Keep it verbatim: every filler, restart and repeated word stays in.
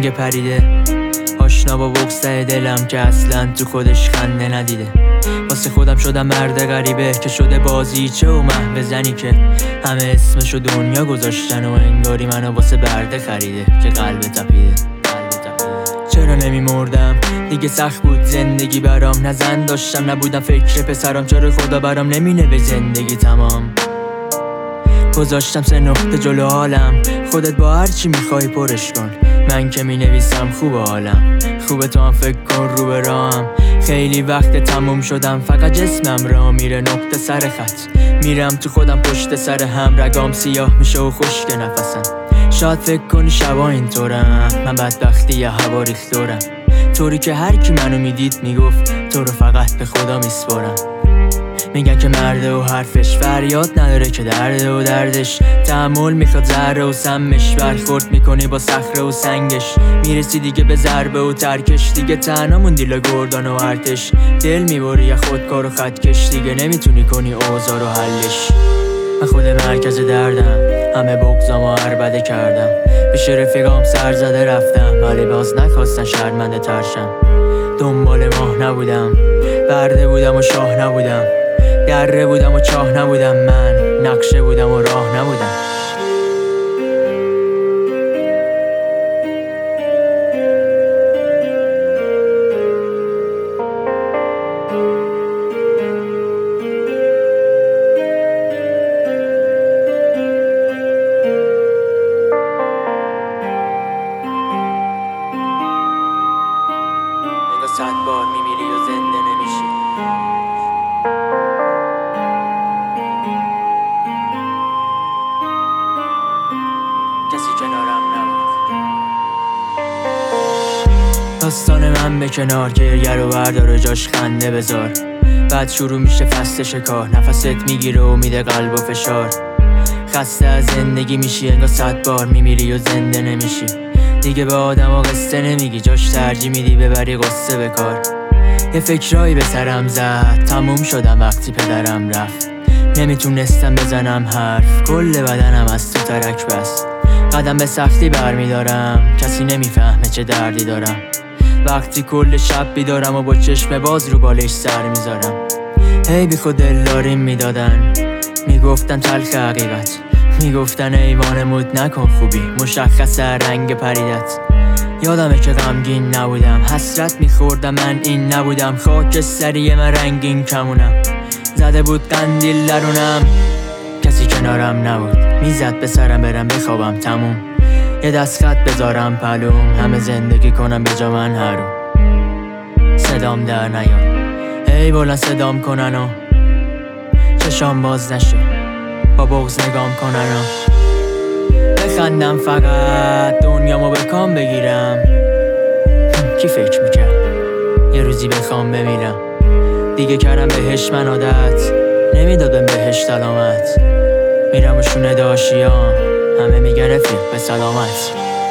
رنگ پریده، آشنا با بغض دلم که اصلا تو خودش خنده ندیده. واسه خودم شدم مرد غریبه که شده بازیچه و محو زنی که همه اسمشو دنیا گذاشتن و انگاری منو واسه برده خریده که قلب تپیده. چرا نمی مردم دیگه؟ سخت بود زندگی برام، نه زن داشتم نبودم فکر پسرام. چرا خدا برام نمینه به زندگی تمام؟ گذاشتم سه نقطه جلو حالم، خودت با هر چی میخوای پرش کن، من که می نویسم خوب حالم. خوبه تو هم فکر کن رو به راهم، خیلی وقت تموم شدم فقط جسمم را میره نقطه سر خط. میرم تو خودم پشت سر هم، رگام سیاه میشه و خشک نفسم. شاید فکر کنی شبا اینطورم، من بدبختی یه هوا ریختورم، طوری که هر کی منو میدید میگفت تو رو فقط به خدا میسپارم. میگن که مرده و حرفش فریاد نداره که درده و دردش تحمل میخواد ذره و سمش. برخورد میکنی با صخره و سنگش، میرسی دیگه به ضربه و ترکش. دیگه تنها موندی گردان و ارتش، دل میبری یا خودکار و خطکش. دیگه نمیتونی کنی اوضاع رو حلش. من خود مرکز دردم، همه بغضامو عربده کردم، پیش رفیقام سر زده رفتم ولی باز نخواستن شرمنده ترشم. دنبال ماه نبودم، برده بودم و شاه نبودم، دره بودم و چاه نبودم، من نقشه بودم و راه نبودم. نگاه صد بار میمیری و زنده نمیشی. کسی کنارم نبود. داستان من به کنار، گریه رو بردار و جاش خنده بذار. بعد شروع میشه فصل شکار، نفست میگیره و میده قلب و فشار. خسته از زندگی میشی، انگار صد بار میمیری و زنده نمیشی. دیگه به آدم ها قصه نمیگی، جاش ترجیح میدی ببری قصه به کار. یه فکرایی به سرم زد، تموم شدم وقتی پدرم رفت. نمیتونستم بزنم حرف، کل بدنم از تو ترک بست. قدم به سختی برمیدارم، کسی نمیفهمه چه دردی دارم. وقتی کل شب بیدارم و با چشم باز رو بالش سر میذارم. هی بی خود دلداریم میدادن، میگفتن تلخ حقیقت، میگفتن ایوان مود نکن خوبی، مشخص رنگ پریدت. یادمه که غمگین نبودم، حسرت میخوردم من این نبودم. خاک سری من رنگین کمونم، زده بود قندیل درونم. کسی کنارم نبود، میزد به سرم برم بخوابم تموم. یه دست خط بذارم پلوم، همه زندگی کنم به جا من هرو. صدام در نیاد، هی بلند صدام کنن و چشام باز نشه، با بغض نگام کنن و بخندم فقط دنیامو به کام بگیرم. کی فکر میکرد یه روزی بخوام بمیرم؟ دیگه کردم بهش من عادت، نمیدادم بهش سلامت. میرم و شونه داشیام، همه میگن رفیق به سلامت.